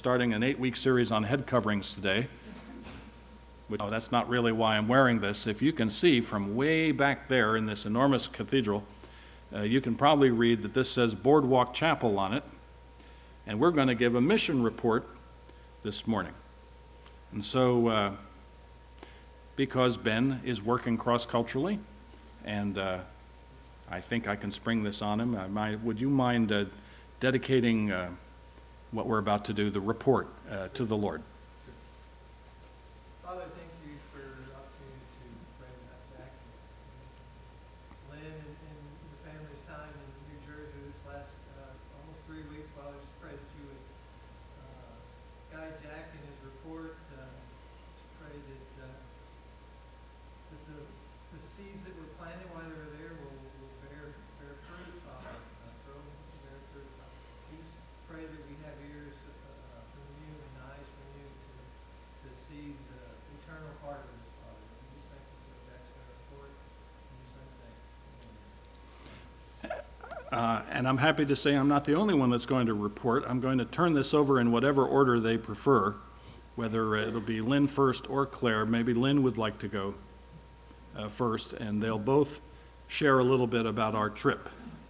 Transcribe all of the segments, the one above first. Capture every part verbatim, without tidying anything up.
Starting an eight-week series on head coverings today. Which, oh, that's not really why I'm wearing this. If you can see from way back there in this enormous cathedral, uh, you can probably read that this says Boardwalk Chapel on it. And we're going to give a mission report this morning. And so, uh, because Ben is working cross-culturally, and uh, I think I can spring this on him, I might, would you mind uh, dedicating uh, what we're about to do, the report, uh, to the Lord? Father, thank you for the opportunity to pray about Jack and Lynn and, and the family's time in New Jersey this last uh, almost three weeks. Father, just pray that you would uh, guide Jack in his report. Uh, just pray that, uh, that the, the seeds that were planted while they were there will, will bear, bear fruit, Father. Uh, grow, bear fruit, Father. We just pray that we have ears uh, from you and eyes from you to, to see the eternal part of this, Father. We just thank you for Jack's report. In your son's name. Uh, and I'm happy to say I'm not the only one that's going to report. I'm going to turn this over in whatever order they prefer, whether it'll be Lynn first or Claire. Maybe Lynn would like to go uh, first, and they'll both share a little bit about our trip.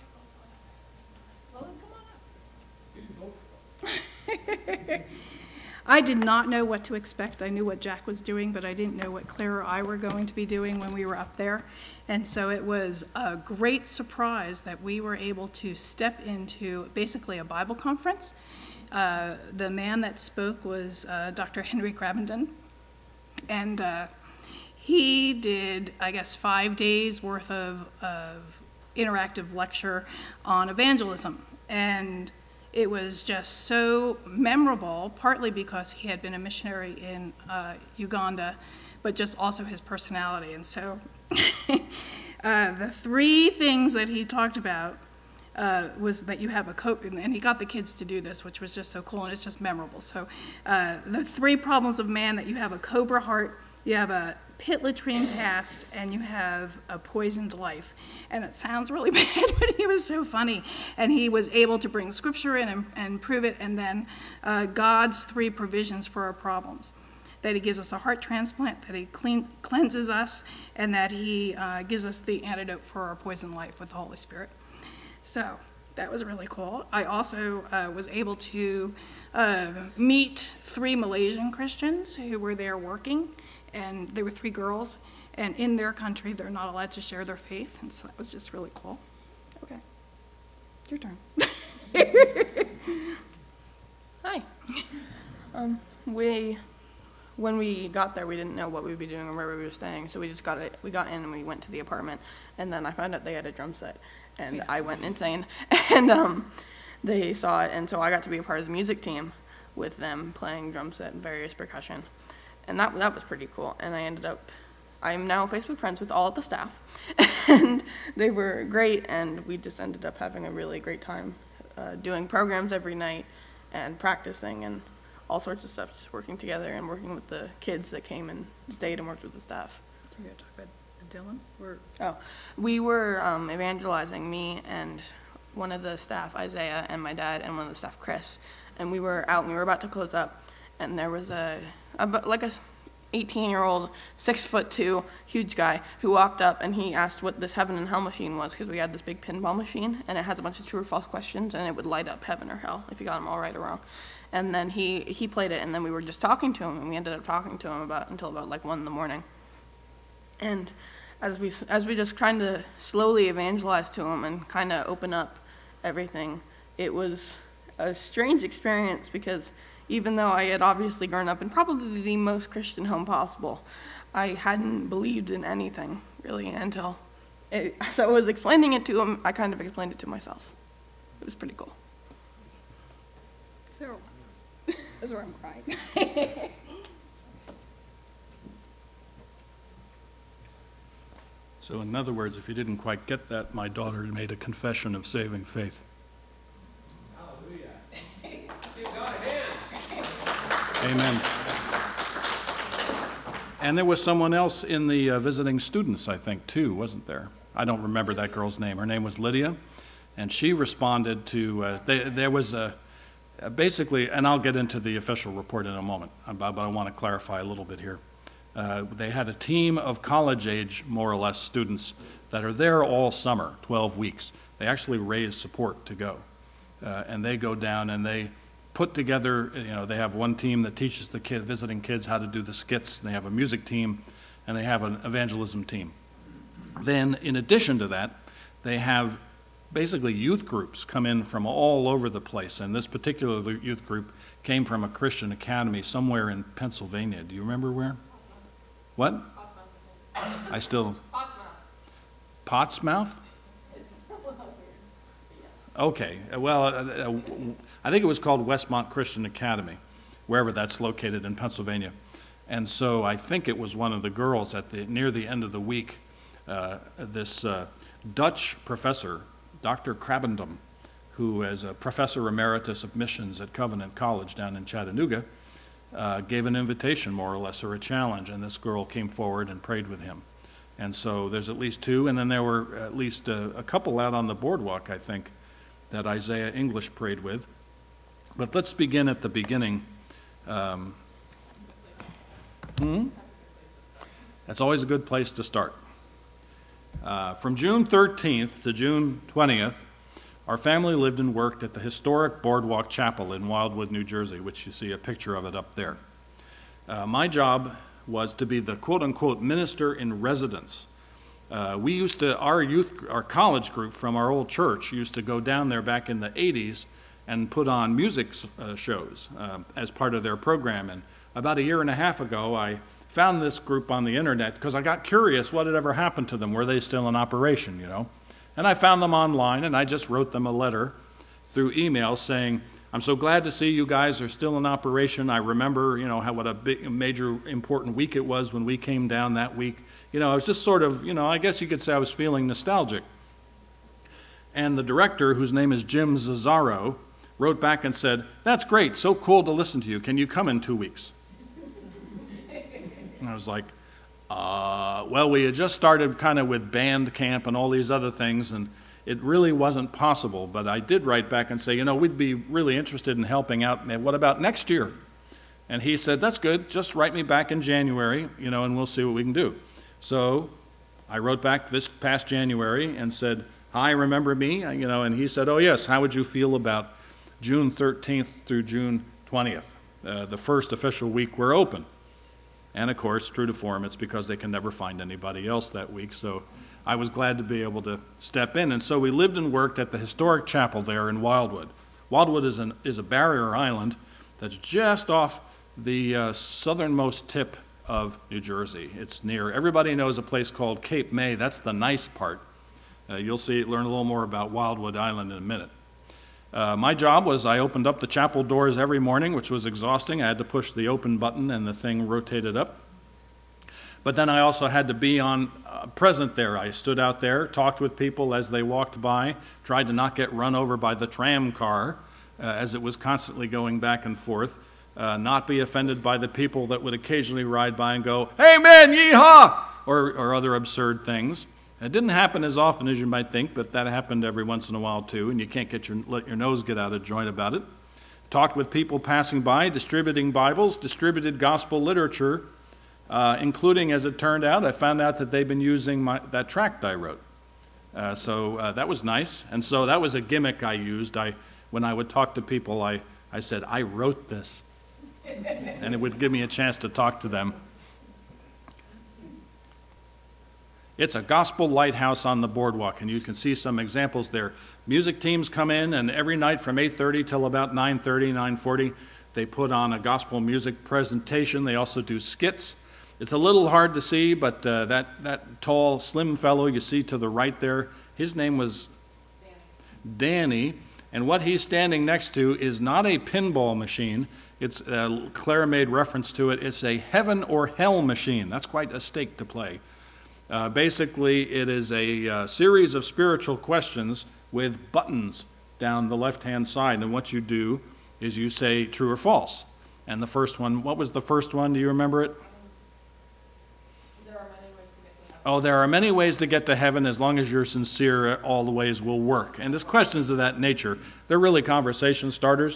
I did not know what to expect. I knew what Jack was doing, but I didn't know what Claire or I were going to be doing when we were up there. And so it was a great surprise that we were able to step into basically a Bible conference. Uh, the man that spoke was uh, Doctor Henry Cravenden. And uh, he did, I guess, five days worth of, of interactive lecture on evangelism. And it was just so memorable, partly because he had been a missionary in uh, Uganda, but just also his personality. And so uh, the three things that he talked about uh, was that you have a coat, and he got the kids to do this, which was just so cool, and it's just memorable. So uh, the three problems of man: that you have a cobra heart, you have a pit latrine past, and you have a poisoned life. And it sounds really bad, but he was so funny. And he was able to bring scripture in and, and prove it, and then uh, God's three provisions for our problems. That he gives us a heart transplant, that he clean, cleanses us, and that he uh, gives us the antidote for our poisoned life with the Holy Spirit. So that was really cool. I also uh, was able to uh, meet three Malaysian Christians who were there working. And there were three girls, and in their country, they're not allowed to share their faith, and so that was just really cool. Okay, your turn. Hi. Um, we, when we got there, we didn't know what we would be doing or where we were staying, so we just got it. We got in and we went to the apartment, and then I found out they had a drum set, and yeah. I went insane, and um, they saw it, and so I got to be a part of the music team with them playing drum set and various percussion. And that that was pretty cool. And I ended up, I'm now Facebook friends with all of the staff. And they were great, and we just ended up having a really great time uh, doing programs every night and practicing and all sorts of stuff, just working together and working with the kids that came and stayed and worked with the staff. You're going to talk about Dylan? Or? Oh, we were um, evangelizing, me and one of the staff, Isaiah, and my dad, and one of the staff, Chris. And we were out, and we were about to close up, and there was a, a like a eighteen-year-old, six foot two, huge guy who walked up, and he asked what this heaven and hell machine was, because we had this big pinball machine, and it has a bunch of true or false questions, and it would light up heaven or hell if you got them all right or wrong. And then he, he played it, and then we were just talking to him, and we ended up talking to him about until about like one in the morning. And as we as we just kind of slowly evangelized to him and kind of open up everything, it was a strange experience, because even though I had obviously grown up in probably the most Christian home possible, I hadn't believed in anything really until it, so I was explaining it to him. I kind of explained it to myself. It was pretty cool. So that's where I'm crying. So in other words, if you didn't quite get that, my daughter made a confession of saving faith. Hallelujah. Give God a hand. Amen. And there was someone else in the uh, visiting students, I think, too, wasn't there? I don't remember that girl's name. Her name was Lydia, and she responded to, uh, they, there was a, Uh, Basically, and I'll get into the official report in a moment, uh, but but I want to clarify a little bit here. Uh, They had a team of college-age, more or less, students that are there all summer, twelve weeks. They actually raise support to go. Uh, And they go down and they put together, you know, they have one team that teaches the kid, visiting kids how to do the skits. They have a music team, and they have an evangelism team. Then, in addition to that, they have basically youth groups come in from all over the place. And this particular youth group came from a Christian academy somewhere in Pennsylvania. Do you remember where? What? I still... Pottsmouth? Okay, well, uh, uh, I think it was called Westmont Christian Academy, wherever that's located in Pennsylvania. And so I think it was one of the girls at the near the end of the week, uh, this uh, Dutch professor, Doctor Krabendam, who is a professor emeritus of missions at Covenant College down in Chattanooga, uh, gave an invitation, more or less, or a challenge, and this girl came forward and prayed with him. And so there's at least two, and then there were at least a, a couple out on the boardwalk, I think, that Isaiah English prayed with. But let's begin at the beginning. Um, hmm? That's always a good place to start. Uh, from June thirteenth to June twentieth, our family lived and worked at the historic Boardwalk Chapel in Wildwood, New Jersey, which you see a picture of it up there. Uh, my job was to be the quote-unquote minister in residence. Uh, we used to, our youth, our college group from our old church used to go down there back in the eighties and put on music uh, shows uh, as part of their program. And about a year and a half ago, I found this group on the internet because I got curious what had ever happened to them. Were they still in operation, you know? And I found them online, and I just wrote them a letter through email saying, I'm so glad to see you guys are still in operation. I remember, you know, how what a big, major, important week it was when we came down that week. You know, I was just sort of, you know, I guess you could say I was feeling nostalgic. And the director, whose name is Jim Zazzaro, wrote back and said, that's great, so cool to listen to you. Can you come in two weeks? And I was like, uh, well, we had just started kind of with band camp and all these other things, and it really wasn't possible. But I did write back and say, you know, we'd be really interested in helping out. What about next year? And he said, that's good, just write me back in January, you know, and we'll see what we can do. So I wrote back this past January and said, hi, remember me? You know, and he said, oh yes, how would you feel about June thirteenth through June twentieth, uh, the first official week we're open? And of course, true to form, it's because they can never find anybody else that week. So I was glad to be able to step in. And so we lived and worked at the historic chapel there in Wildwood. Wildwood is, an, is a barrier island that's just off the uh, southernmost tip of New Jersey. It's near, everybody knows a place called Cape May. That's the nice part. Uh, you'll see, learn a little more about Wildwood Island in a minute. Uh, my job was I opened up the chapel doors every morning, which was exhausting. I had to push the open button and the thing rotated up. But then I also had to be on uh, present there. I stood out there, talked with people as they walked by, tried to not get run over by the tram car uh, as it was constantly going back and forth, uh, not be offended by the people that would occasionally ride by and go, hey man, yeehaw, or, or other absurd things. It didn't happen as often as you might think, but that happened every once in a while too, and you can't get your, let your nose get out of joint about it. Talked with people passing by, distributing Bibles, distributed gospel literature, uh, including, as it turned out, I found out that they've been using my, that tract I wrote. Uh, so uh, that was nice, and so that was a gimmick I used. I, when I would talk to people, I, I said, I wrote this, and it would give me a chance to talk to them. It's a gospel lighthouse on the boardwalk, and you can see some examples there. Music teams come in, and every night from eight thirty till about nine thirty, nine forty, they put on a gospel music presentation. They also do skits. It's a little hard to see, but uh, that, that tall, slim fellow you see to the right there, his name was Danny, and what he's standing next to is not a pinball machine. It's, uh, Claire made reference to it, it's a heaven or hell machine. That's quite a stake to play. Uh, basically, it is a uh, series of spiritual questions with buttons down the left-hand side. And what you do is you say true or false. And the first one, what was the first one? Do you remember it? There are many ways to get to heaven. Oh, there are many ways to get to heaven. As long as you're sincere, all the ways will work. And there's questions of that nature. They're really conversation starters.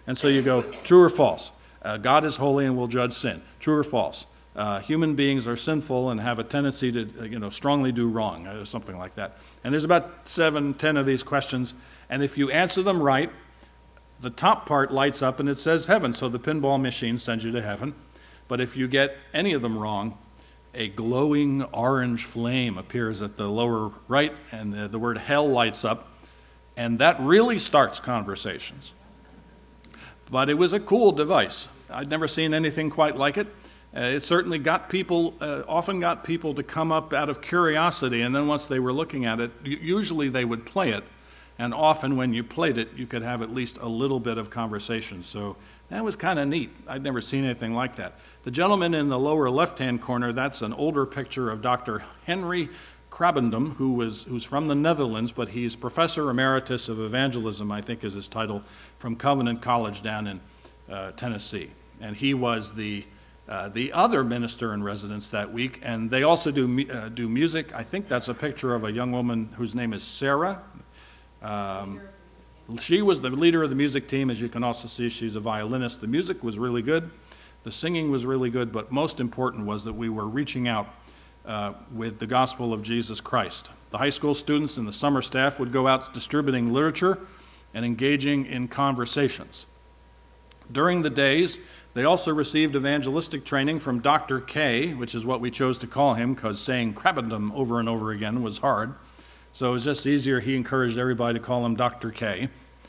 And so you go, true or false? Uh, God is holy and will judge sin. True or false? Uh, human beings are sinful and have a tendency to, uh, you know, strongly do wrong, or something like that. And there's about seven, ten of these questions. And if you answer them right, the top part lights up and it says heaven. So the pinball machine sends you to heaven. But if you get any of them wrong, a glowing orange flame appears at the lower right, and the, the word hell lights up. And that really starts conversations. But it was a cool device. I'd never seen anything quite like it. Uh, it certainly got people, uh, often got people to come up out of curiosity, and then once they were looking at it, usually they would play it. And often when you played it, you could have at least a little bit of conversation. So that was kind of neat. I'd never seen anything like that. The gentleman in the lower left-hand corner, that's an older picture of Doctor Henry Krabendam, who was, who's from the Netherlands, but he's Professor Emeritus of Evangelism, I think is his title, from Covenant College down in uh, Tennessee. And he was the, uh, the other minister in residence that week. And they also do, uh, do music. I think that's a picture of a young woman whose name is Sarah. Um, she was the leader of the music team. As you can also see, she's a violinist. The music was really good. The singing was really good. But most important was that we were reaching out Uh, with the gospel of Jesus Christ. The high school students and the summer staff would go out distributing literature and engaging in conversations. During the days, they also received evangelistic training from Doctor K, which is what we chose to call him because saying Krabendam over and over again was hard. So it was just easier. He encouraged everybody to call him Doctor K.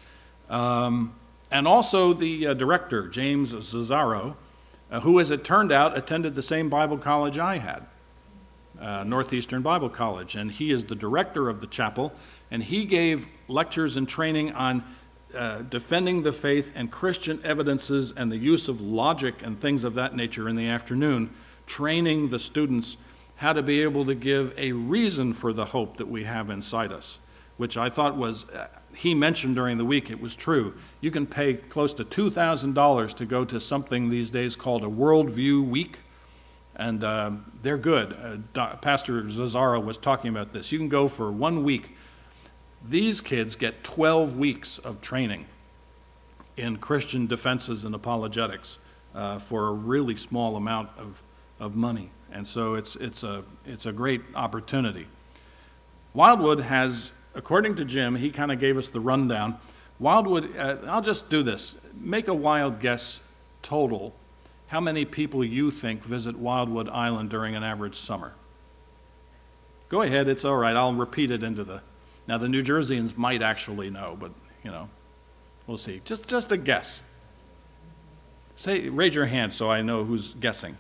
Um, and also the uh, director, James Zazzaro, uh, who, as it turned out, attended the same Bible college I had. Uh, Northeastern Bible College, and he is the director of the chapel, and he gave lectures and training on uh, defending the faith and Christian evidences and the use of logic and things of that nature in the afternoon, training the students how to be able to give a reason for the hope that we have inside us, which I thought was, uh, he mentioned during the week, it was true. You can pay close to two thousand dollars to go to something these days called a Worldview Week. And uh, they're good. Uh, Do- Pastor Zazzaro was talking about this. You can go for one week. These kids get twelve weeks of training in Christian defenses and apologetics uh, for a really small amount of, of money. And so it's, it's, a, it's a great opportunity. Wildwood has, according to Jim, he kind of gave us the rundown. Wildwood, uh, I'll just do this. Make a wild guess total. How many people you think visit Wildwood Island during an average summer? Go ahead, it's all right. I'll repeat it into the... Now, the New Jerseyans might actually know, but, you know, we'll see. Just just a guess. Say, raise your hand so I know who's guessing.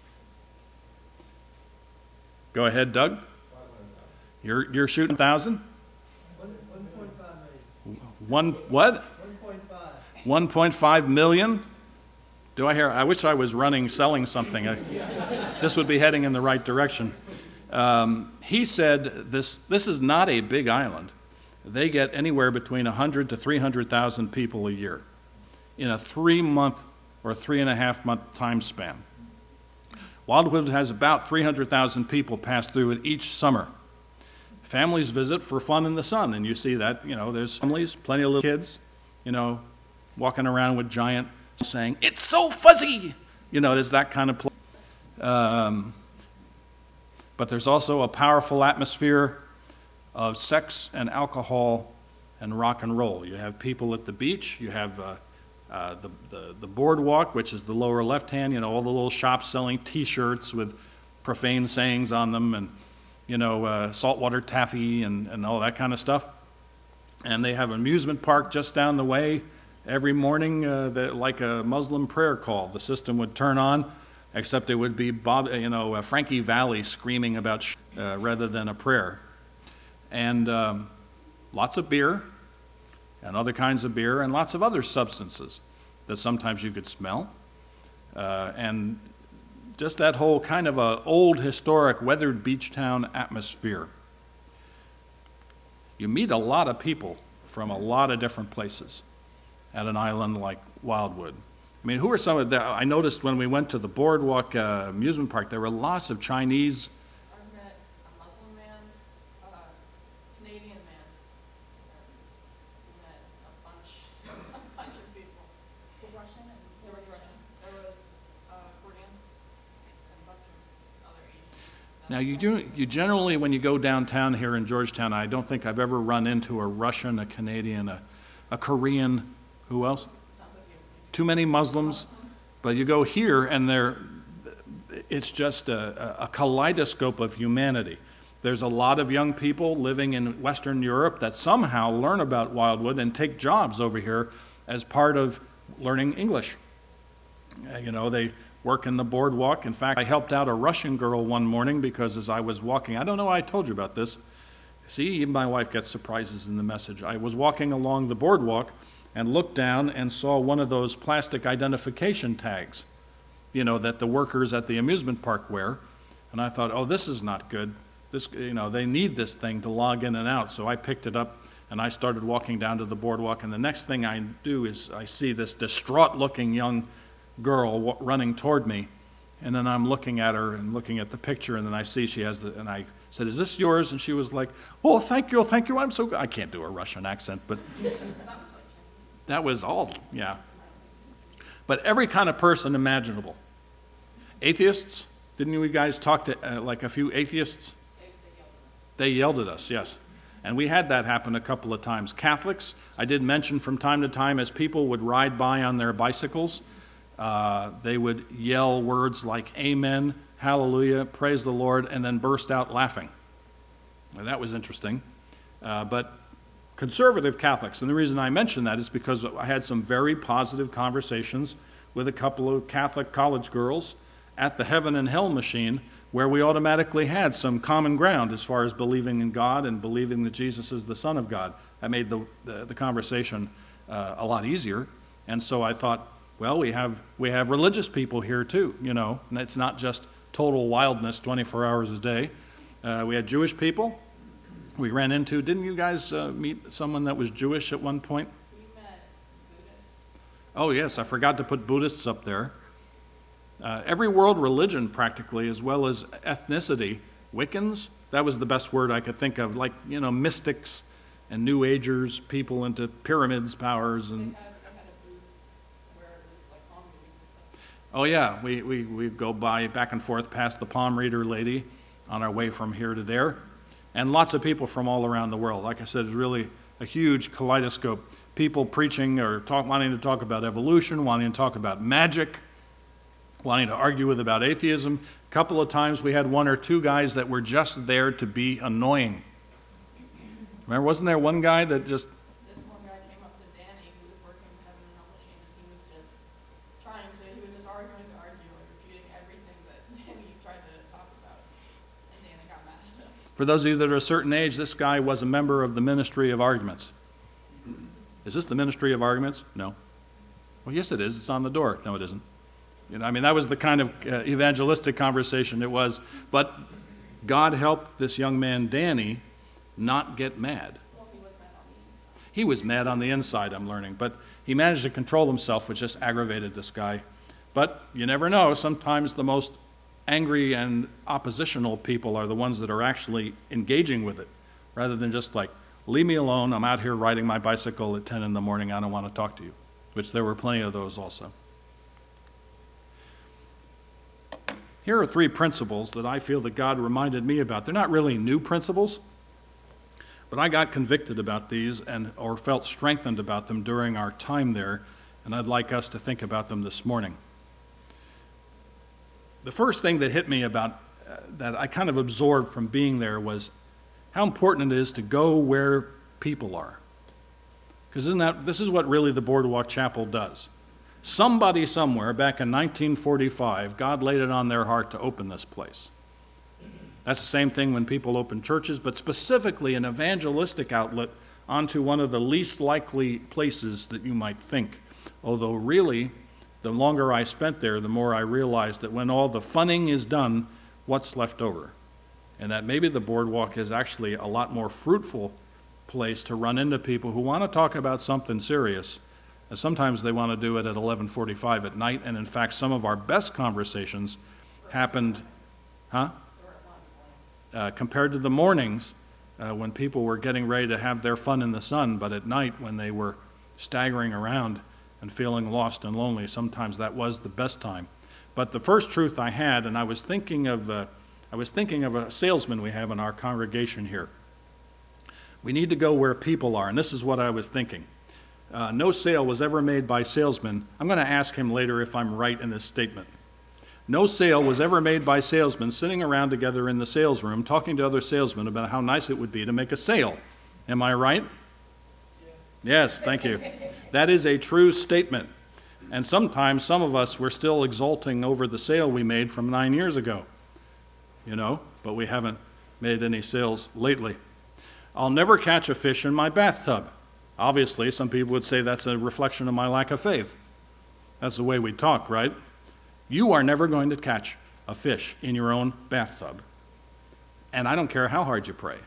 Go ahead, Doug. You're, you're shooting one thousand? One, one point five million. One, what? One point five. one point five million? Do I hear? I wish I was running, selling something. I, this would be heading in the right direction. Um, he said this, this is not a big island. They get anywhere between one hundred to three hundred thousand people a year in a three-month or three-and-a-half-month time span. Wildwood has about three hundred thousand people pass through it each summer. Families visit for fun in the sun, and you see that, you know, there's families, plenty of little kids, you know, walking around with giant saying, "It's so fuzzy!" You know, there's that kind of place. Um, but there's also a powerful atmosphere of sex and alcohol and rock and roll. You have people at the beach. You have uh, uh, the, the, the boardwalk, which is the lower left hand, you know, all the little shops selling T-shirts with profane sayings on them and, you know, uh, saltwater taffy and, and all that kind of stuff. And they have an amusement park just down the way. Every morning, uh, the, like a Muslim prayer call, the system would turn on, except it would be Bob, you know, uh, Frankie Valli screaming about sh- uh, rather than a prayer. And um, lots of beer, and other kinds of beer, and lots of other substances that sometimes you could smell. Uh, and just that whole kind of a old, historic, weathered beach town atmosphere. You meet a lot of people from a lot of different places at an island like Wildwood. I mean, who are some of the, I noticed when we went to the Boardwalk uh, amusement park, there were lots of Chinese. I've met a Muslim man, a Canadian man, and met a bunch, a bunch of people. Now, you do, you generally, when you go downtown here in Georgetown, I don't think I've ever run into a Russian, a Canadian, a, a Korean, who else? Too many Muslims. But you go here and they're, it's just a, a kaleidoscope of humanity. There's a lot of young people living in Western Europe that somehow learn about Wildwood and take jobs over here as part of learning English. Uh, You know, they work in the boardwalk. In fact, I helped out a Russian girl one morning because as I was walking, I don't know why I told you about this. See, even my wife gets surprises in the message. I was walking along the boardwalk and looked down and saw one of those plastic identification tags, you know, that the workers at the amusement park wear. And I thought, oh, this is not good. This, you know, they need this thing to log in and out. So I picked it up and I started walking down to the boardwalk. And the next thing I do is I see this distraught-looking young girl wa- running toward me, and then I'm looking at her and looking at the picture, and then I see she has the, and I said, "Is this yours?" And she was like, "Oh, thank you, thank you, I'm so good." I can't do a Russian accent, but that was all, yeah. But every kind of person imaginable. Atheists, didn't you guys talk to uh, like a few atheists? They yelled at us, yes. And we had that happen a couple of times. Catholics, I did mention from time to time as people would ride by on their bicycles, Uh, they would yell words like amen, hallelujah, praise the Lord, and then burst out laughing. Now, that was interesting. Uh, but conservative Catholics, and the reason I mention that is because I had some very positive conversations with a couple of Catholic college girls at the Heaven and Hell machine, where we automatically had some common ground as far as believing in God and believing that Jesus is the Son of God. That made the, the, the conversation uh, a lot easier. And so I thought, well, we have we have religious people here too, you know, and it's not just total wildness twenty-four hours a day. Uh, we had Jewish people. We ran into, didn't you guys uh, meet someone that was Jewish at one point? We met Buddhists. Oh, yes, I forgot to put Buddhists up there. Uh, every world religion practically, as well as ethnicity. Wiccans, that was the best word I could think of, like, you know, mystics and New Agers, people into pyramids powers and... Oh yeah, we, we, we go by back and forth past the palm reader lady on our way from here to there. And lots of people from all around the world. Like I said, it's really a huge kaleidoscope. People preaching or talk, wanting to talk about evolution, wanting to talk about magic, wanting to argue with about atheism. A couple of times we had one or two guys that were just there to be annoying. Remember, wasn't there one guy that just... This one guy came up to Danny, who was working with Heaven and Hell machine, and he was just trying to, he was just arguing to argue and refuting everything that Danny tried to talk about. And Danny got mad at him. For those of you that are a certain age, this guy was a member of the Ministry of Arguments. Is this the Ministry of Arguments? No. Well, yes it is. It's on the door. No, it isn't. You know, I mean, that was the kind of uh, evangelistic conversation it was. But God helped this young man, Danny, not get mad. Well, he was mad on the inside. He was mad on the inside, I'm learning. But he managed to control himself, which just aggravated this guy. But you never know. Sometimes the most angry and oppositional people are the ones that are actually engaging with it, rather than just like, leave me alone, I'm out here riding my bicycle at ten in the morning, I don't want to talk to you, which there were plenty of those also. Here are three principles that I feel that God reminded me about. They're not really new principles, but I got convicted about these and or felt strengthened about them during our time there, and I'd like us to think about them this morning. The first thing that hit me about uh, that I kind of absorbed from being there was how important it is to go where people are. Because isn't that, this is what really the Boardwalk Chapel does. Somebody somewhere back in nineteen forty-five, God laid it on their heart to open this place. That's the same thing when people open churches, but specifically an evangelistic outlet onto one of the least likely places that you might think. Although really, the longer I spent there, the more I realized that when all the funning is done, what's left over? And that maybe the Boardwalk is actually a lot more fruitful place to run into people who want to talk about something serious. And sometimes they want to do it at eleven forty-five at night, and in fact, some of our best conversations happened, huh? Uh, compared to the mornings uh, when people were getting ready to have their fun in the sun, but at night when they were staggering around and feeling lost and lonely, sometimes that was the best time. But the first truth I had, and I was thinking of uh, I was thinking of a salesman we have in our congregation here. We need to go where people are, and this is what I was thinking. Uh, no sale was ever made by salesmen. I'm going to ask him later if I'm right in this statement. No sale was ever made by salesmen sitting around together in the sales room talking to other salesmen about how nice it would be to make a sale. Am I right? Yeah. Yes, thank you. That is a true statement. And sometimes some of us, we're still exulting over the sale we made from nine years ago, you know, but we haven't made any sales lately. I'll never catch a fish in my bathtub. Obviously, some people would say that's a reflection of my lack of faith. That's the way we talk, right? You are never going to catch a fish in your own bathtub. And I don't care how hard you pray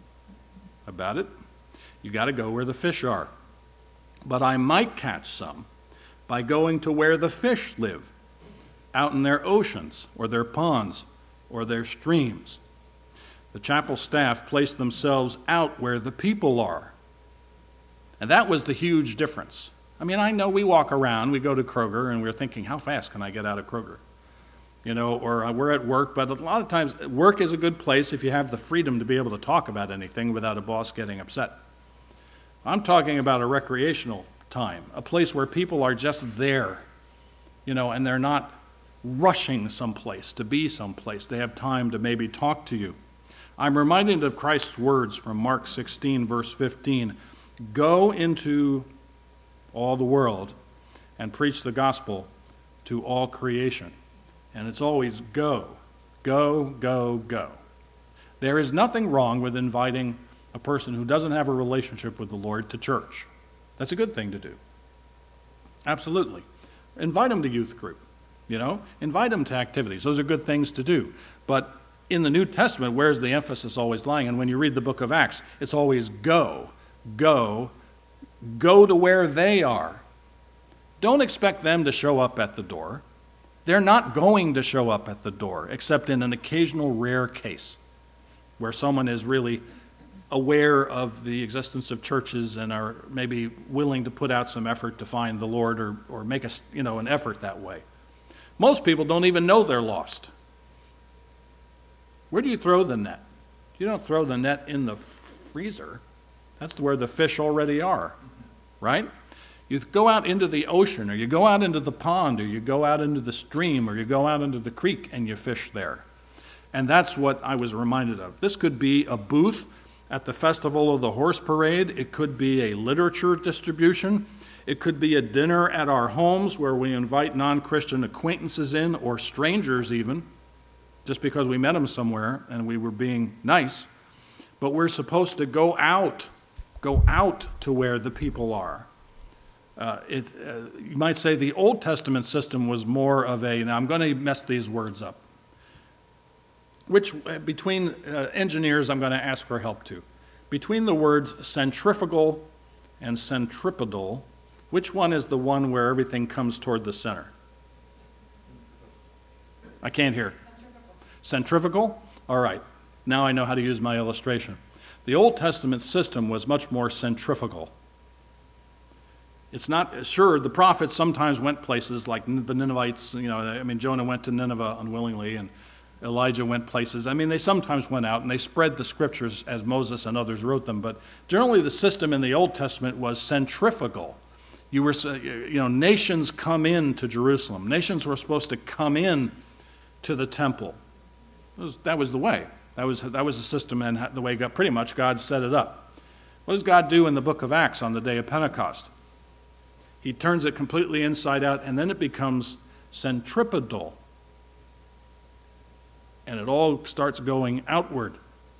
about it. You got to go where the fish are. But I might catch some by going to where the fish live, out in their oceans or their ponds or their streams. The chapel staff placed themselves out where the people are. And that was the huge difference. I mean, I know we walk around, we go to Kroger, and we're thinking, how fast can I get out of Kroger? You know, or uh, we're at work, but a lot of times work is a good place if you have the freedom to be able to talk about anything without a boss getting upset. I'm talking about a recreational time, a place where people are just there, you know, and they're not rushing someplace to be someplace. They have time to maybe talk to you. I'm reminded of Christ's words from Mark sixteen, verse fifteen. Go into all the world and preach the gospel to all creation. And it's always go, go, go, go. There is nothing wrong with inviting a person who doesn't have a relationship with the Lord to church. That's a good thing to do. Absolutely. Invite them to youth group, you know. Invite them to activities. Those are good things to do. But in the New Testament, where's the emphasis always lying? And when you read the book of Acts, it's always go, go, go to where they are. Don't expect them to show up at the door. They're not going to show up at the door, except in an occasional rare case where someone is really aware of the existence of churches and are maybe willing to put out some effort to find the Lord or, or make a, you know, an effort that way. Most people don't even know they're lost. Where do you throw the net? You don't throw the net in the freezer. That's where the fish already are, right? You go out into the ocean, or you go out into the pond, or you go out into the stream, or you go out into the creek and you fish there. And that's what I was reminded of. This could be a booth at the Festival of the Horse Parade. It could be a literature distribution. It could be a dinner at our homes where we invite non-Christian acquaintances in, or strangers even, just because we met them somewhere and we were being nice. But we're supposed to go out, go out to where the people are. Uh, it, uh, you might say the Old Testament system was more of a, now I'm going to mess these words up, which uh, between uh, engineers I'm going to ask for help too. Between the words centrifugal and centripetal, which one is the one where everything comes toward the center? I can't hear. Centrifugal? Centrifugal? All right. Now I know how to use my illustration. The Old Testament system was much more centrifugal. It's not, sure, the prophets sometimes went places like the Ninevites, you know, I mean, Jonah went to Nineveh unwillingly, and Elijah went places. I mean, they sometimes went out and they spread the scriptures as Moses and others wrote them, but generally the system in the Old Testament was centrifugal. You were, you know, nations come in to Jerusalem. Nations were supposed to come in to the temple. It was, that was the way. That was, that was the system and the way God, pretty much God set it up. What does God do in the book of Acts on the day of Pentecost? He turns it completely inside out, and then it becomes centripetal. And it all starts going outward.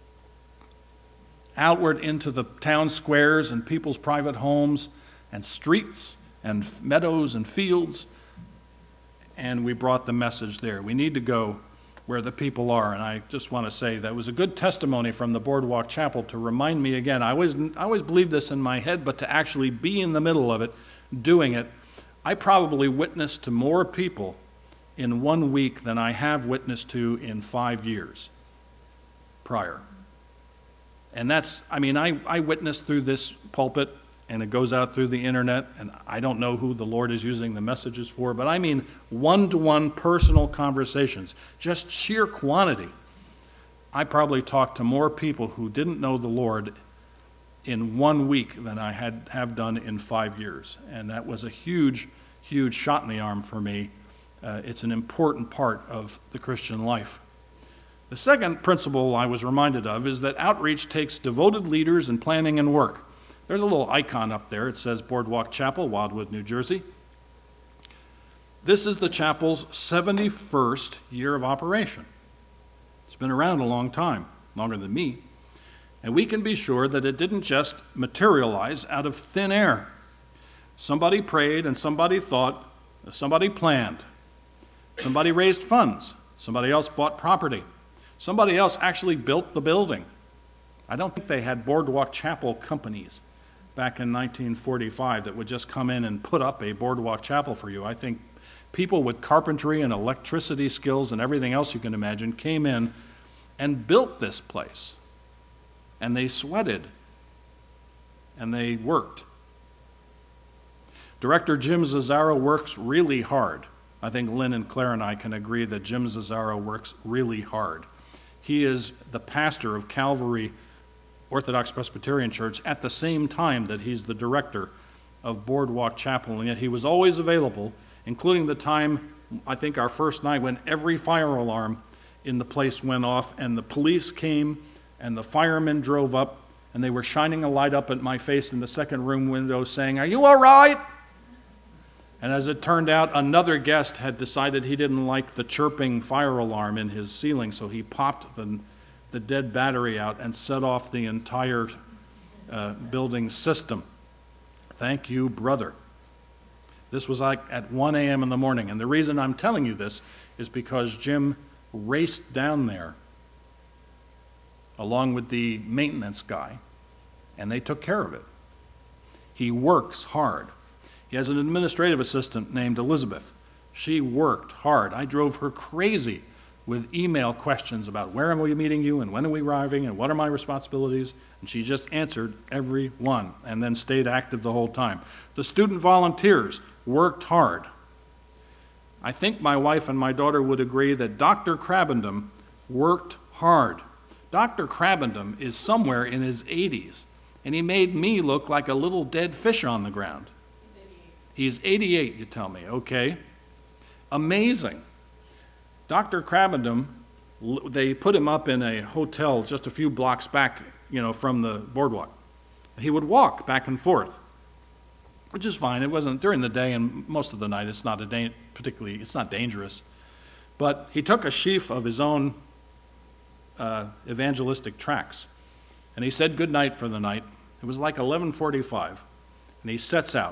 Outward into the town squares and people's private homes and streets and meadows and fields. And we brought the message there. We need to go where the people are. And I just want to say that was a good testimony from the Boardwalk Chapel to remind me again. I always, I always believed this in my head, but to actually be in the middle of it, doing it, I probably witnessed to more people in one week than I have witnessed to in five years prior. And that's, I mean, I, I witnessed through this pulpit, and it goes out through the internet, and I don't know who the Lord is using the messages for, but I mean one-to-one personal conversations, just sheer quantity I probably talked to more people who didn't know the Lord in one week than I had have done in five years. And that was a huge, huge shot in the arm for me. Uh, it's an important part of the Christian life. The second principle I was reminded of is that outreach takes devoted leaders and planning and work. There's a little icon up there. It says Boardwalk Chapel, Wildwood, New Jersey. This is the chapel's seventy-first year of operation. It's been around a long time, longer than me. And we can be sure that it didn't just materialize out of thin air. Somebody prayed and somebody thought, somebody planned. Somebody raised funds. Somebody else bought property. Somebody else actually built the building. I don't think they had Boardwalk Chapel companies back in nineteen forty-five that would just come in and put up a Boardwalk Chapel for you. I think people with carpentry and electricity skills and everything else you can imagine came in and built this place. And they sweated. And they worked. Director Jim Zazzaro works really hard. I think Lynn and Claire and I can agree that Jim Zazzaro works really hard. He is the pastor of Calvary Orthodox Presbyterian Church at the same time that he's the director of Boardwalk Chapel, and yet he was always available, including the time, I think our first night, when every fire alarm in the place went off and the police came and the firemen drove up and they were shining a light up at my face in the second room window saying, "Are you all right?" And as it turned out, another guest had decided he didn't like the chirping fire alarm in his ceiling, so he popped the, the dead battery out and set off the entire uh, building system. Thank you, brother. This was like at one a.m. in the morning, and the reason I'm telling you this is because Jim raced down there along with the maintenance guy, and they took care of it. He works hard. He has an administrative assistant named Elizabeth. She worked hard. I drove her crazy with email questions about where am we meeting you and when are we arriving and what are my responsibilities, and she just answered every one and then stayed active the whole time. The student volunteers worked hard. I think my wife and my daughter would agree that Doctor Crabendum worked hard. Doctor Crabendum is somewhere in his eighties, and he made me look like a little dead fish on the ground. He's eighty-eight, you tell me, okay. Amazing. Doctor Crabendum, they put him up in a hotel just a few blocks back, you know, from the boardwalk. He would walk back and forth, which is fine. It wasn't during the day and most of the night. It's not a da- particularly, it's not dangerous. But he took a sheaf of his own uh, evangelistic tracts, and he said good night for the night. It was like eleven forty-five, and he sets out.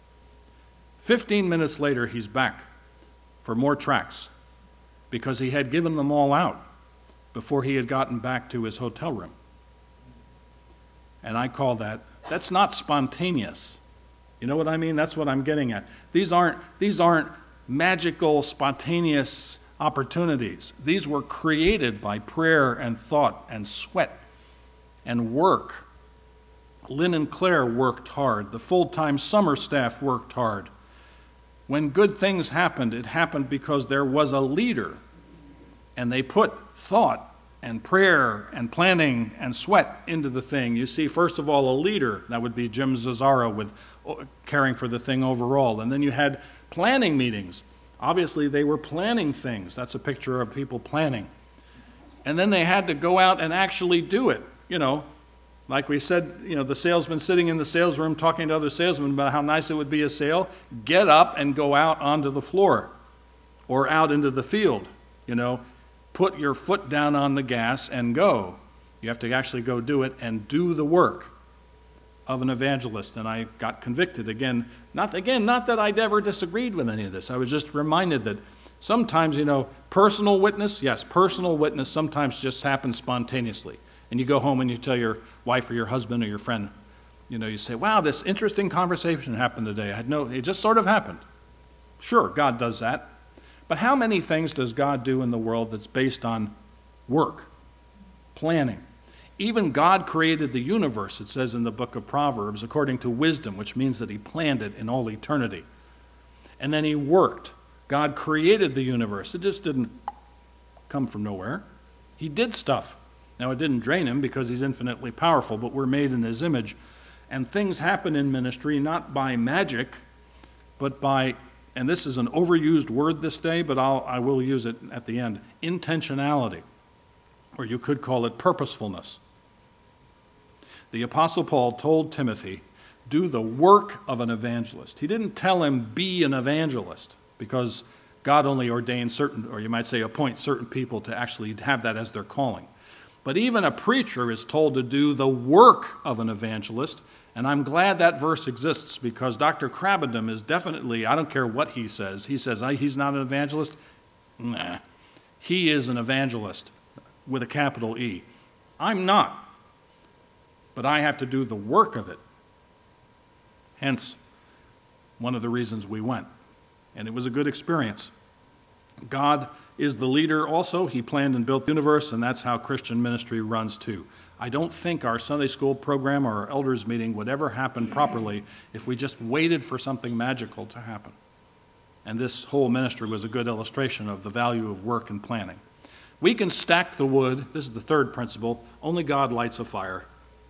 Fifteen minutes later, he's back for more tracts because he had given them all out before he had gotten back to his hotel room. And I call that, that's not spontaneous. You know what I mean? That's what I'm getting at. These aren't, these aren't magical, spontaneous opportunities. These were created by prayer and thought and sweat and work. Lynn and Claire worked hard. The full-time summer staff worked hard. When good things happened, it happened because there was a leader, and they put thought and prayer and planning and sweat into the thing. You see, first of all, a leader, that would be Jim Zazzaro with caring for the thing overall. And then you had planning meetings. Obviously, they were planning things. That's a picture of people planning. And then they had to go out and actually do it, you know. Like we said, you know, the salesman sitting in the sales room talking to other salesmen about how nice it would be a sale. Get up and go out onto the floor or out into the field, you know. Put your foot down on the gas and go. You have to actually go do it and do the work of an evangelist. And I got convicted again. Not again, not that I'd ever disagreed with any of this. I was just reminded that sometimes, you know, personal witness, yes, personal witness sometimes just happens spontaneously. And you go home and you tell your wife or your husband or your friend, you know, you say, wow, this interesting conversation happened today. I had no, it just sort of happened. Sure, God does that. But how many things does God do in the world that's based on work, planning? Even God created the universe, it says in the book of Proverbs, according to wisdom, which means that he planned it in all eternity. And then he worked. God created the universe. It just didn't come from nowhere. He did stuff. Now, it didn't drain him because he's infinitely powerful, but we're made in his image. And things happen in ministry not by magic, but by, and this is an overused word this day, but I'll, I will use it at the end, intentionality, or you could call it purposefulness. The Apostle Paul told Timothy, do the work of an evangelist. He didn't tell him, be an evangelist, because God only ordains certain, or you might say appoints certain people to actually have that as their calling. But even a preacher is told to do the work of an evangelist, and I'm glad that verse exists, because Doctor Crabendam is definitely, I don't care what he says, he says he's not an evangelist. Nah, he is an evangelist with a capital E. I'm not. But I have to do the work of it. Hence, one of the reasons we went. And it was a good experience. God is the leader also. He planned and built the universe, and that's how Christian ministry runs too. I don't think our Sunday school program or our elders meeting would ever happen properly if we just waited for something magical to happen. And this whole ministry was a good illustration of the value of work and planning. We can stack the wood. This is the third principle. Only God lights a fire.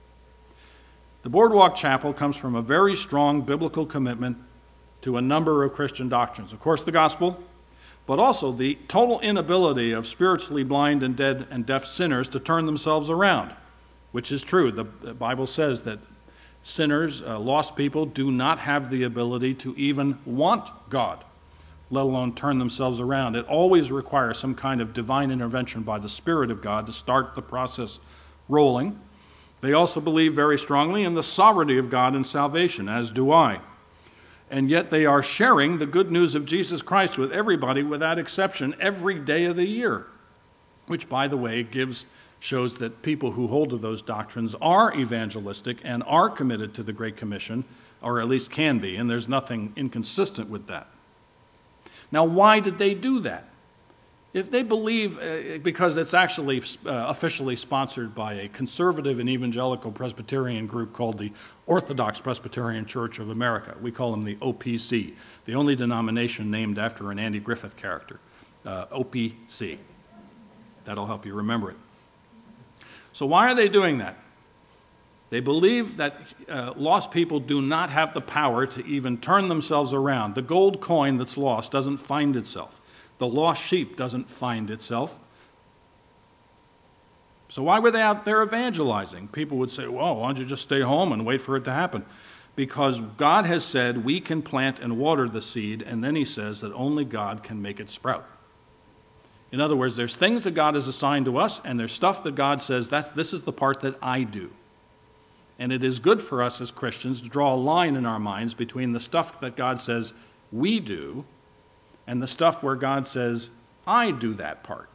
The Boardwalk Chapel comes from a very strong biblical commitment to a number of Christian doctrines. Of course, the gospel, but also the total inability of spiritually blind and dead and deaf sinners to turn themselves around, which is true. The Bible says that sinners, uh, lost people, do not have the ability to even want God, let alone turn themselves around. It always requires some kind of divine intervention by the Spirit of God to start the process rolling. They also believe very strongly in the sovereignty of God in salvation, as do I. And yet they are sharing the good news of Jesus Christ with everybody without exception every day of the year, which, by the way, gives shows that people who hold to those doctrines are evangelistic and are committed to the Great Commission, or at least can be, and there's nothing inconsistent with that. Now, why did they do that? If they believe, uh, because it's actually uh, officially sponsored by a conservative and evangelical Presbyterian group called the Orthodox Presbyterian Church of America. We call them the O P C, the only denomination named after an Andy Griffith character, uh, O P C. That'll help you remember it. So why are they doing that? They believe that uh, lost people do not have the power to even turn themselves around. The gold coin that's lost doesn't find itself. The lost sheep doesn't find itself. So why were they out there evangelizing? People would say, well, why don't you just stay home and wait for it to happen? Because God has said we can plant and water the seed, and then he says that only God can make it sprout. In other words, there's things that God has assigned to us, and there's stuff that God says, that's, this is the part that I do. And it is good for us as Christians to draw a line in our minds between the stuff that God says we do and the stuff where God says, I do that part.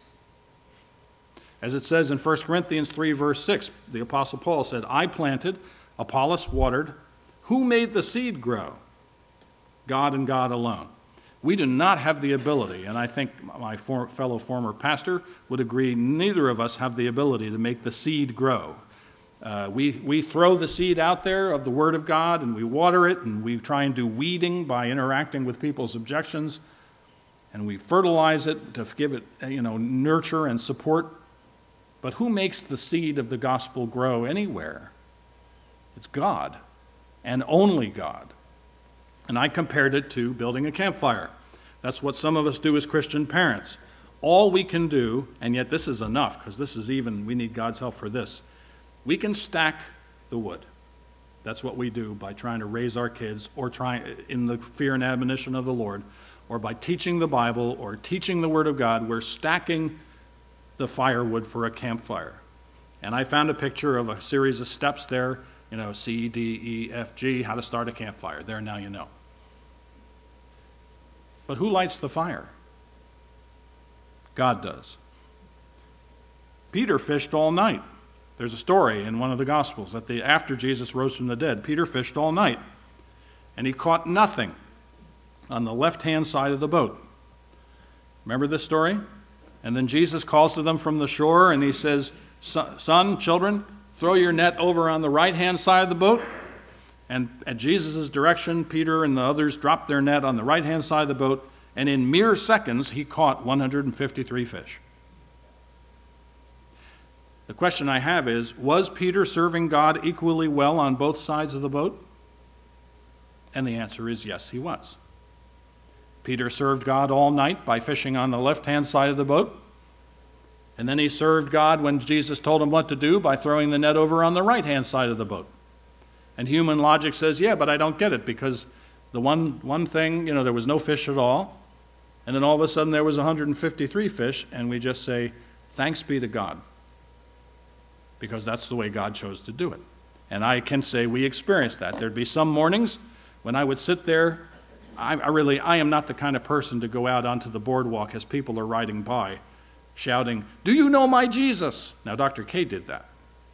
As it says in First Corinthians three, verse six, the Apostle Paul said, I planted, Apollos watered. Who made the seed grow? God and God alone. We do not have the ability, and I think my for, fellow former pastor would agree, neither of us have the ability to make the seed grow. Uh, we, we throw the seed out there of the Word of God, and we water it, and we try and do weeding by interacting with people's objections, and we fertilize it to give it, you know, nurture and support. But who makes the seed of the gospel grow anywhere? It's God, and only God. And I compared it to building a campfire. That's what some of us do as Christian parents. All we can do, and yet this is enough, because this is even, we need God's help for this. We can stack the wood. That's what we do by trying to raise our kids, or trying in the fear and admonition of the Lord, or by teaching the Bible or teaching the Word of God. We're stacking the firewood for a campfire. And I found a picture of a series of steps there, you know, C, D, E, F, G, how to start a campfire. There, now you know. But who lights the fire? God does. Peter fished all night. There's a story in one of the Gospels that the, after Jesus rose from the dead, Peter fished all night, and he caught nothing on the left-hand side of the boat. Remember this story? And then Jesus calls to them from the shore, and he says, son, children, throw your net over on the right-hand side of the boat. And at Jesus' direction, Peter and the others dropped their net on the right-hand side of the boat, and in mere seconds, he caught one hundred fifty-three fish. The question I have is, was Peter serving God equally well on both sides of the boat? And the answer is yes, he was. Peter served God all night by fishing on the left-hand side of the boat. And then he served God when Jesus told him what to do by throwing the net over on the right-hand side of the boat. And human logic says, yeah, but I don't get it, because the one, one thing, you know, there was no fish at all. And then all of a sudden there was one hundred fifty-three fish, and we just say, thanks be to God. Because that's the way God chose to do it. And I can say we experienced that. There'd be some mornings when I would sit there. I, I really, I am not the kind of person to go out onto the boardwalk as people are riding by, shouting, do you know my Jesus? Now, Doctor K did that.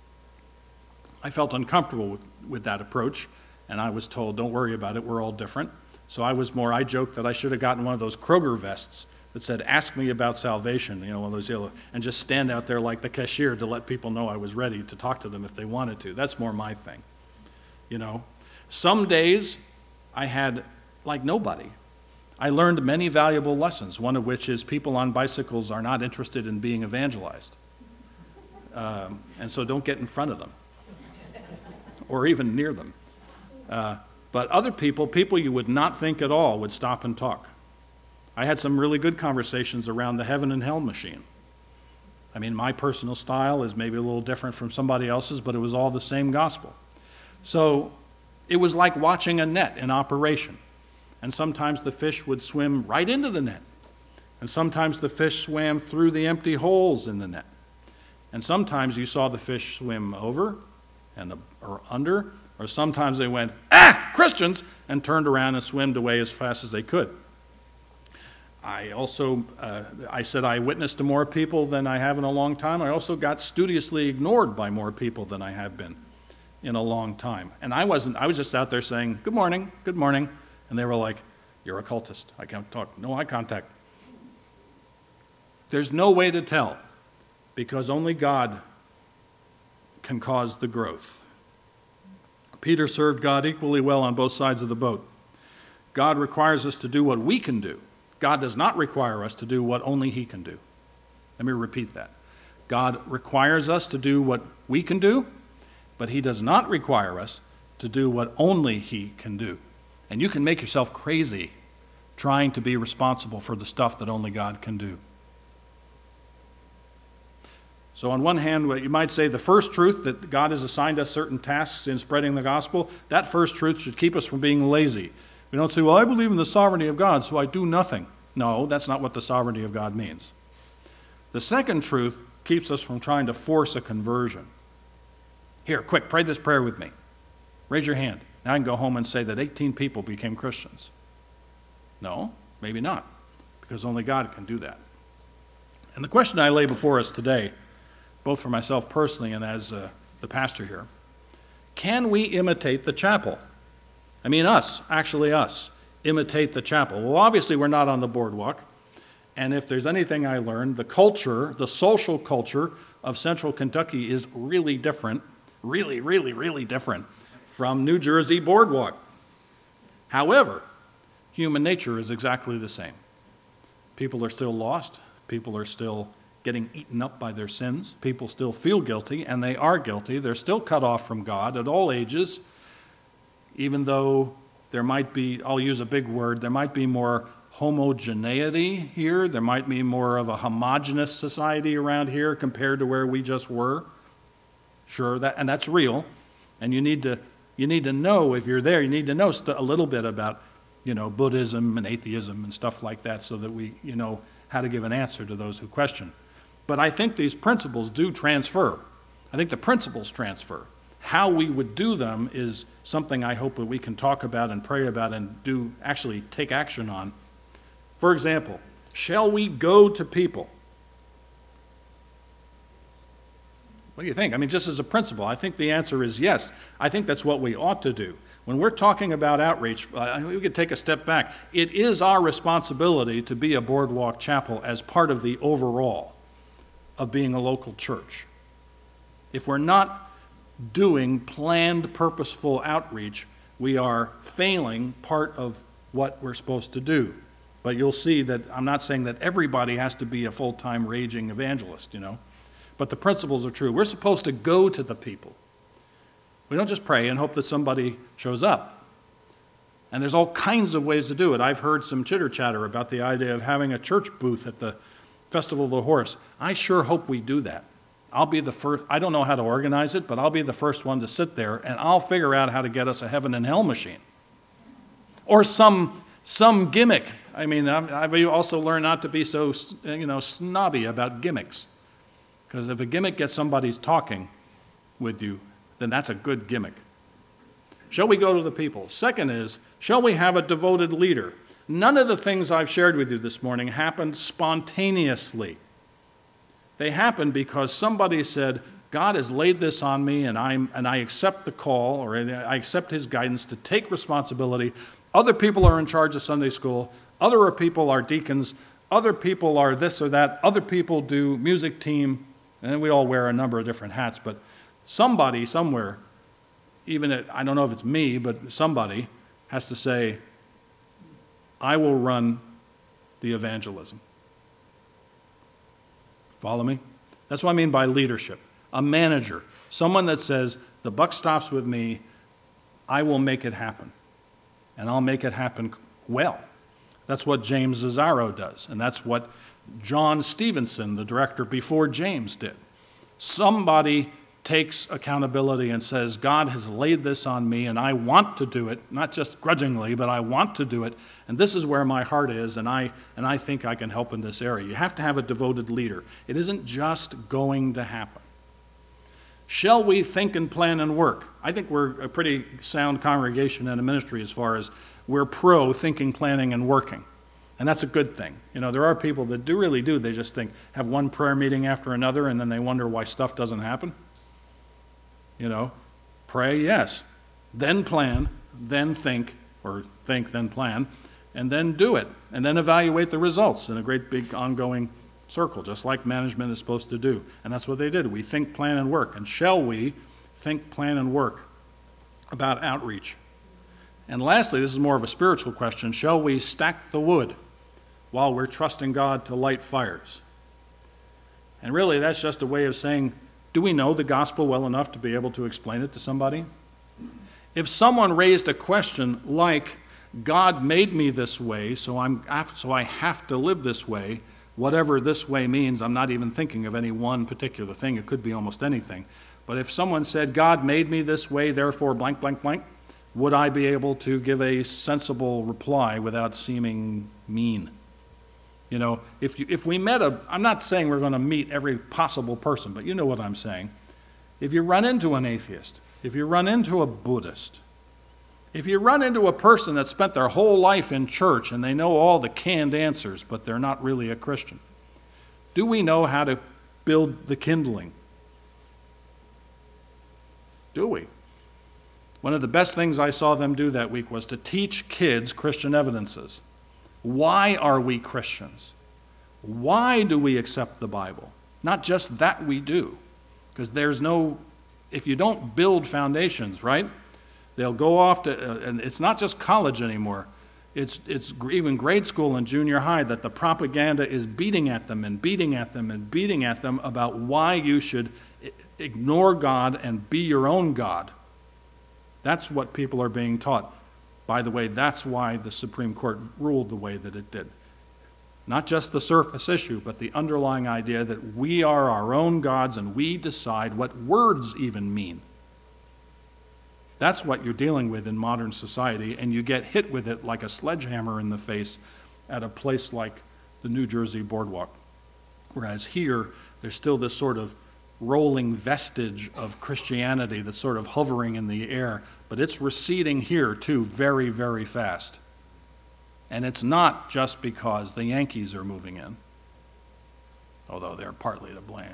I felt uncomfortable with, with that approach, and I was told, don't worry about it, we're all different. So I was more, I joked that I should have gotten one of those Kroger vests that said, ask me about salvation, you know, one of those yellow, and just stand out there like the cashier to let people know I was ready to talk to them if they wanted to. That's more my thing, you know. Some days I had like nobody. I learned many valuable lessons, one of which is people on bicycles are not interested in being evangelized. Um, and so don't get in front of them or even near them. Uh, but other people, people you would not think at all, would stop and talk. I had some really good conversations around the heaven and hell machine. I mean, my personal style is maybe a little different from somebody else's, but it was all the same gospel. So it was like watching a net in operation. And sometimes the fish would swim right into the net. And sometimes the fish swam through the empty holes in the net. And sometimes you saw the fish swim over and or under, or sometimes they went, ah, Christians, and turned around and swam away as fast as they could. I also, uh, I said I witnessed to more people than I have in a long time. I also got studiously ignored by more people than I have been in a long time. And I wasn't, I was just out there saying, good morning, good morning. And they were like, you're a cultist. I can't talk. No eye contact. There's no way to tell, because only God can cause the growth. Peter served God equally well on both sides of the boat. God requires us to do what we can do. God does not require us to do what only he can do. Let me repeat that. God requires us to do what we can do, but he does not require us to do what only he can do. And you can make yourself crazy trying to be responsible for the stuff that only God can do. So on one hand, you might say the first truth, that God has assigned us certain tasks in spreading the gospel, that first truth should keep us from being lazy. We don't say, well, I believe in the sovereignty of God, so I do nothing. No, that's not what the sovereignty of God means. The second truth keeps us from trying to force a conversion. Here, quick, pray this prayer with me. Raise your hand. Now I can go home and say that eighteen people became Christians. No, maybe not, because only God can do that. And the question I lay before us today, both for myself personally and as uh, the pastor here, can we imitate the chapel? I mean us, actually us, imitate the chapel. Well, obviously we're not on the boardwalk, and if there's anything I learned, the culture, the social culture of Central Kentucky is really different, really, really, really different from New Jersey boardwalk. However, human nature is exactly the same. People are still lost. People are still getting eaten up by their sins. People still feel guilty, and they are guilty. They're still cut off from God at all ages, even though there might be, I'll use a big word, there might be more homogeneity here. There might be more of a homogenous society around here compared to where we just were. Sure, that, and that's real. And you need to You need to know, if you're there, you need to know st- a little bit about, you know, Buddhism and atheism and stuff like that, so that we, you know, how to give an answer to those who question. But I think these principles do transfer. I think the principles transfer. How we would do them is something I hope that we can talk about and pray about and do, actually take action on. For example, shall we go to people? What do you think? I mean, just as a principle, I think the answer is yes. I think that's what we ought to do. When we're talking about outreach, uh, we could take a step back. It is our responsibility to be a boardwalk chapel as part of the overall of being a local church. If we're not doing planned, purposeful outreach, we are failing part of what we're supposed to do. But you'll see that I'm not saying that everybody has to be a full-time raging evangelist, you know. but the principles are true. We're supposed to go to the people. We don't just pray and hope that somebody shows up. And there's all kinds of ways to do it. I've heard some chitter-chatter about the idea of having a church booth at the Festival of the Horse. I sure hope we do that. I'll be the first, I don't know how to organize it, but I'll be the first one to sit there, and I'll figure out how to get us a heaven and hell machine. Or some some gimmick. I mean, I've also learned not to be so, you know, snobby about gimmicks. Because if a gimmick gets somebody's talking with you, then that's a good gimmick. Shall we go to the people? Second is, shall we have a devoted leader? None of the things I've shared with you this morning happened spontaneously. They happened because somebody said, God has laid this on me, and, I'm, and I accept the call, or I accept his guidance to take responsibility. Other people are in charge of Sunday school. Other people are deacons. Other people are this or that. Other people do music team. And we all wear a number of different hats. But somebody somewhere, even at, I don't know if it's me, but somebody has to say, I will run the evangelism. Follow me? That's what I mean by leadership. A manager, someone that says, the buck stops with me, I will make it happen. And I'll make it happen well. That's what James Zazzaro does. And that's what John Stevenson, the director before James, did. Somebody takes accountability and says, God has laid this on me, and I want to do it, not just grudgingly, but I want to do it, and this is where my heart is, and I, and I think I can help in this area. You have to have a devoted leader. It isn't just going to happen. Shall we think and plan and work? I think we're a pretty sound congregation and a ministry as far as we're pro thinking, planning, and working. And that's a good thing. You know, there are people that do really do. They just think, have one prayer meeting after another, and then they wonder why stuff doesn't happen. You know, pray, yes. Then plan, then think, or think, then plan, and then do it. And then evaluate the results in a great big ongoing circle, just like management is supposed to do. And that's what they did. We think, plan, and work. And shall we think, plan, and work about outreach? And lastly, this is more of a spiritual question, shall we stack the wood while we're trusting God to light fires? And really, that's just a way of saying, do we know the gospel well enough to be able to explain it to somebody? If someone raised a question like, God made me this way, so I'm so I have to live this way, whatever this way means, I'm not even thinking of any one particular thing. It could be almost anything. But if someone said, God made me this way, therefore blank, blank, blank, would I be able to give a sensible reply without seeming mean? You know, if you, if we met a, I'm not saying we're going to meet every possible person, but you know what I'm saying. If you run into an atheist, if you run into a Buddhist, if you run into a person that spent their whole life in church and they know all the canned answers, but they're not really a Christian, do we know how to build the kindling? Do we? One of the best things I saw them do that week was to teach kids Christian evidences. Why are we Christians? Why do we accept the Bible? Not just that we do, because there's no, if you don't build foundations, right? They'll go off to, uh, and it's not just college anymore. It's, it's even grade school and junior high that the propaganda is beating at them and beating at them and beating at them about why you should ignore God and be your own God. That's what people are being taught. By the way, that's why the Supreme Court ruled the way that it did. Not just the surface issue, but the underlying idea that we are our own gods and we decide what words even mean. That's what you're dealing with in modern society, and you get hit with it like a sledgehammer in the face at a place like the New Jersey Boardwalk. Whereas here, there's still this sort of rolling vestige of Christianity that's sort of hovering in the air, but it's receding here too very, very fast. And it's not just because the Yankees are moving in, although they're partly to blame.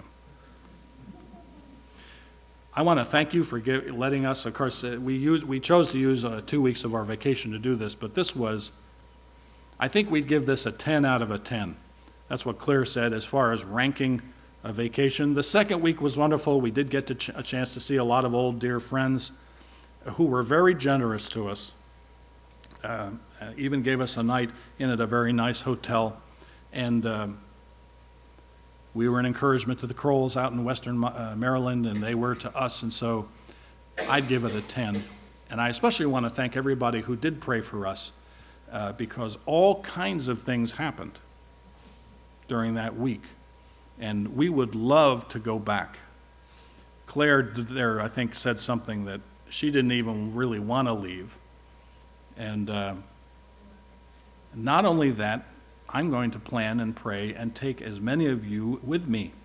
I want to thank you for give, letting us, of course, uh, we, used, we chose to use uh, two weeks of our vacation to do this, but this was, I think we'd give this a ten out of a ten. That's what Claire said as far as ranking a vacation. The second week was wonderful. We did get to ch- a chance to see a lot of old dear friends who were very generous to us, uh, even gave us a night in at a very nice hotel. And um, We were an encouragement to the Crolls out in western uh, Maryland, and they were to us, and so I'd give it a ten. And I especially want to thank everybody who did pray for us, uh, because all kinds of things happened during that week, and we would love to go back. Claire there, I think, said something that she didn't even really want to leave. And uh, not only that, I'm going to plan and pray and take as many of you with me,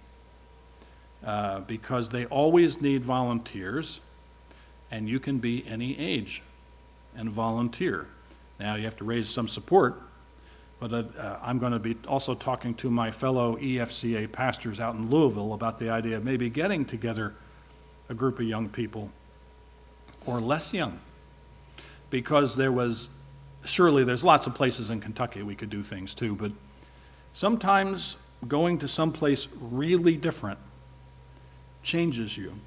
uh, because they always need volunteers, and you can be any age and volunteer. Now, you have to raise some support, but uh, uh, I'm going to be also talking to my fellow E F C A pastors out in Louisville about the idea of maybe getting together a group of young people, or less young, because there was, surely there's lots of places in Kentucky we could do things too, but sometimes going to someplace really different changes you.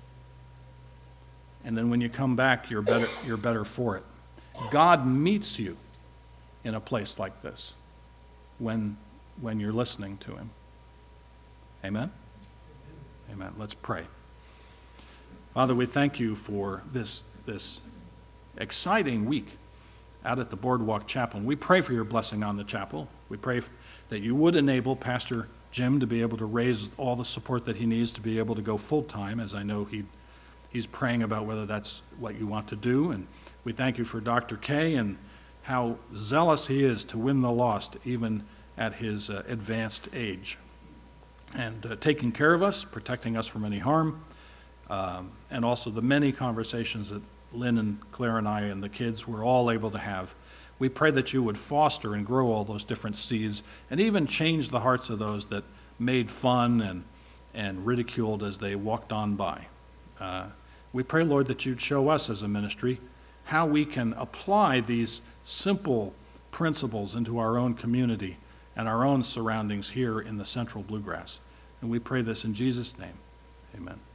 And then when you come back, you're better, you're better for it. God meets you in a place like this when, when you're listening to him. Amen? Amen. Let's pray. Father, we thank you for this, this exciting week out at the Boardwalk Chapel. We pray for your blessing on the chapel. We pray that you would enable Pastor Jim to be able to raise all the support that he needs to be able to go full-time, as I know he, he's praying about whether that's what you want to do. And we thank you for Doctor K and how zealous he is to win the lost, even at his uh, advanced age, and uh, taking care of us, protecting us from any harm, um, and also the many conversations that Lynn and Claire and I and the kids were all able to have. We pray that you would foster and grow all those different seeds, and even change the hearts of those that made fun and, and ridiculed as they walked on by. Uh, we pray, Lord, that you'd show us as a ministry how we can apply these simple principles into our own community and our own surroundings here in the Central Bluegrass. And we pray this in Jesus' name. Amen.